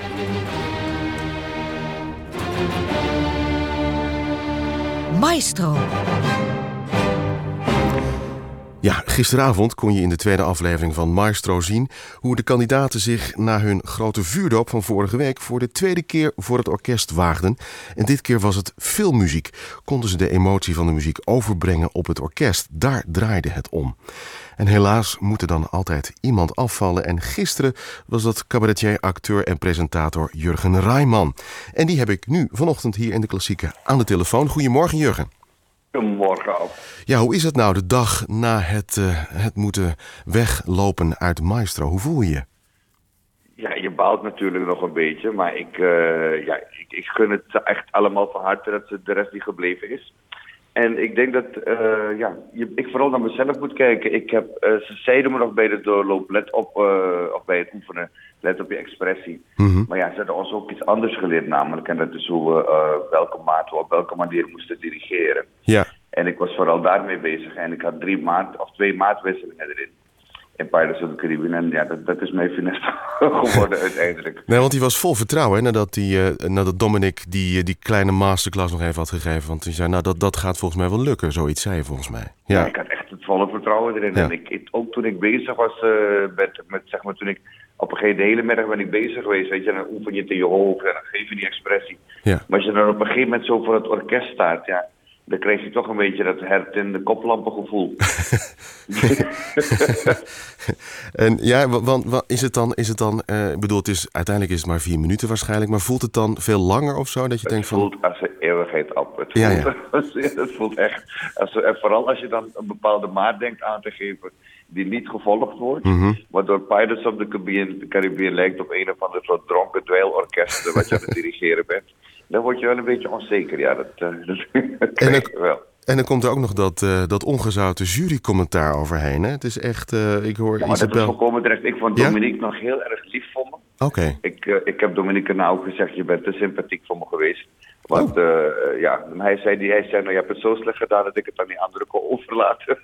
Maestro. Ja, gisteravond kon je in de tweede aflevering van Maestro zien hoe de kandidaten zich na hun grote vuurdoop van vorige week voor de tweede keer voor het orkest waagden. En dit keer was het filmmuziek. Konden ze de emotie van de muziek overbrengen op het orkest. Daar draaide het om. En helaas moet er dan altijd iemand afvallen. En gisteren was dat cabaretier, acteur en presentator Jurgen Rijman. En die heb ik nu vanochtend hier in de Klassieke aan de telefoon. Goedemorgen, Jurgen. Goedemorgen. Ja, hoe is het nou de dag na het moeten weglopen uit Maestro? Hoe voel je je? Ja, je baalt natuurlijk nog een beetje, maar ik gun het echt allemaal van harte dat de rest die gebleven is. En ik denk dat ik vooral naar mezelf moet kijken. Ze zeiden me nog bij de doorloop, let op, of bij het oefenen, let op je expressie. Mm-hmm. Maar ja, ze hadden ons ook iets anders geleerd namelijk. En dat is hoe we welke maat we op welke manier moesten dirigeren. Ja. En ik was vooral daarmee bezig. En ik had 2 maatwisselingen erin. In Pirates of the Caribbean. En ja, dat is mijn finesse geworden uiteindelijk. Nee, want die was vol vertrouwen, hè, nadat Dominic die kleine masterclass nog even had gegeven. Want hij zei, nou, dat gaat volgens mij wel lukken. Zoiets zei je volgens mij. Ja, ik had echt het volle vertrouwen erin. Ja. En ook toen ik bezig was toen ik op een gegeven moment de hele middag ben ik bezig geweest. Weet je, dan oefen je het in je hoofd en dan geef je die expressie. Ja. Maar als je dan op een gegeven moment zo voor het orkest staat, ja, dan krijg je toch een beetje dat hert in de koplampen gevoel. En ja, want is het dan, ik bedoel, uiteindelijk is het maar 4 minuten waarschijnlijk, maar voelt het dan veel langer of zo? Dat je denkt van... voelt als een eeuwigheid op. Het voelt echt, vooral als je dan een bepaalde maat denkt aan te geven die niet gevolgd wordt, waardoor Pirates of the Caribbean lijkt op een of ander soort dronken dweilorkest wat je aan het dirigeren bent. Dan word je wel een beetje onzeker, ja. En dan komt er ook nog dat ongezouten jurycommentaar overheen, hè? Het is echt, ik hoor maar dat is volkomen terecht. Ik vond Dominique nog heel erg lief voor me. Oké. Ik heb Dominique nou ook gezegd, je bent te sympathiek voor me geweest. Want hij zei, nou, je hebt het zo slecht gedaan dat ik het aan die anderen kon overlaten.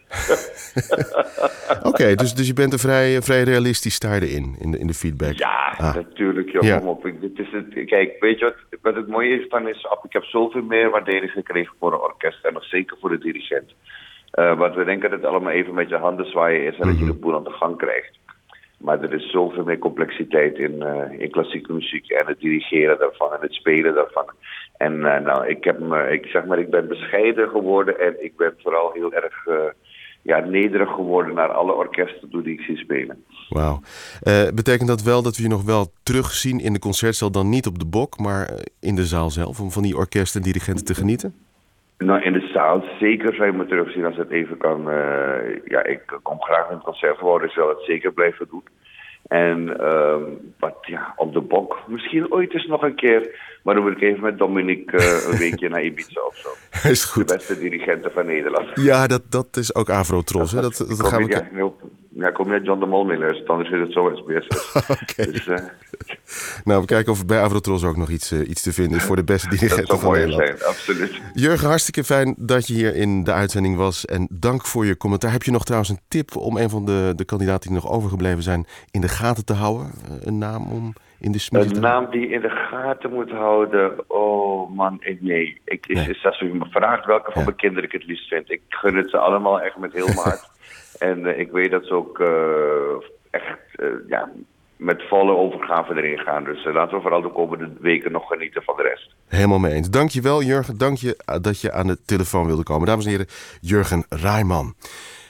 Oké, dus je bent er vrij realistisch sta je in de feedback. Ja, natuurlijk. Joh, kom op. Kijk, weet je wat het mooie is dan is, ik heb zoveel meer waardering gekregen voor een orkest en nog zeker voor de dirigent. Want we denken dat het allemaal even met je handen zwaaien is en dat je de boel aan de gang krijgt. Maar er is zoveel meer complexiteit in klassieke muziek en het dirigeren daarvan en het spelen daarvan. En ik ben bescheiden geworden en ik ben vooral heel erg nederig geworden naar alle orkesten die ik zie spelen. Wauw. Betekent dat wel dat we je nog wel terugzien in de concertzaal, dan niet op de bok, maar in de zaal zelf, om van die orkesten en dirigenten te genieten? Nou, in de zaal zeker zou je me terugzien als het even kan. Ik kom graag in het concertgebouw, dus ik zal het zeker blijven doen. En op de bok misschien ooit eens nog een keer. Maar dan moet ik even met Dominique een weekje naar Ibiza of zo. Is goed. De beste dirigenten van Nederland. Ja, dat is ook Avrotros. Hè? Dat gaan we... kom je John de Mol mee luisteren, anders is het zo SBS. Okay. Dus, nou, we kijken of er bij Avrotros ook nog iets te vinden is voor de beste dirigenten van Nederland. Dat zou mooi zijn, absoluut. Jurgen, hartstikke fijn dat je hier in de uitzending was. En dank voor je commentaar. Heb je nog trouwens een tip om een van de kandidaten die nog overgebleven zijn in de gaten te houden? Een naam om in de smiezen te houden? Een naam die in de gaten moet houden? Oh man, nee. Als je me vraagt welke van mijn kinderen ik het liefst vind. Ik gun het ze allemaal echt met heel mijn hart. En ik weet dat ze ook met volle overgave erin gaan. Dus laten we vooral de komende weken nog genieten van de rest. Helemaal mee eens. Dank je wel, Jurgen. Dank je dat je aan de telefoon wilde komen. Dames en heren, Jurgen Rijman.